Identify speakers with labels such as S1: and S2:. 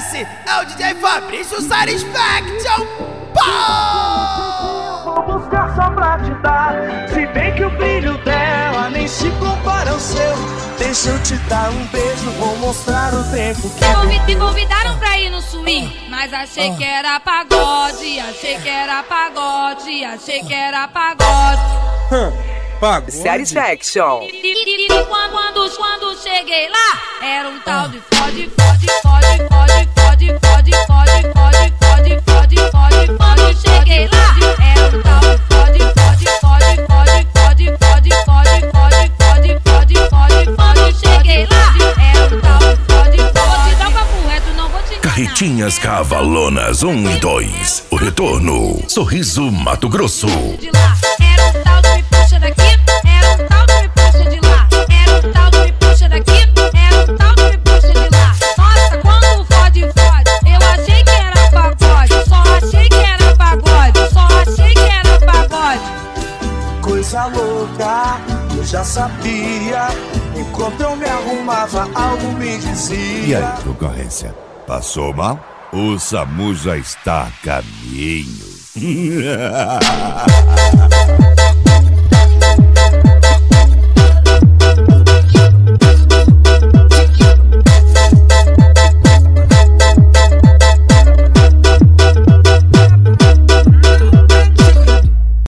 S1: Esse é o DJ Fabrício Satisfaction.
S2: Vou buscar só pra te dar, se bem que o brilho dela nem se compara ao seu. Deixa eu te dar um beijo, vou mostrar o tempo que
S3: me convidaram pra ir no swing, mas achei que era pagode, achei que era pagode, achei que era pagode.
S4: Pagode. Satisfaction.
S3: E quando cheguei lá, era um tal de fode, fode, fode, fode, fode, fode, fode, fode, fode, fode, fode, fode. Cheguei lá, era um tal de fode, fode, fode, fode, fode, fode, fode, fode, fode, fode, fode, fode. Cheguei lá, era um tal de fode, fode. Vou te dar um papo reto, não vou te enganar.
S5: Carretinhas Cavalonas 1 e 2. O retorno. Sorriso Mato Grosso.
S3: De lá, era um tal de me puxa daqui, era um tal de me puxa de lá, era um tal de me puxa daqui, era um tal de me puxa de lá. Nossa, quando fode, fode, eu achei que era pagode, só achei que era pagode, só achei que era pagode.
S2: coisa louca, eu já sabia. Enquanto eu me arrumava, algo me dizia.
S6: E aí, concorrência? Passou mal? O SAMU já está a caminho.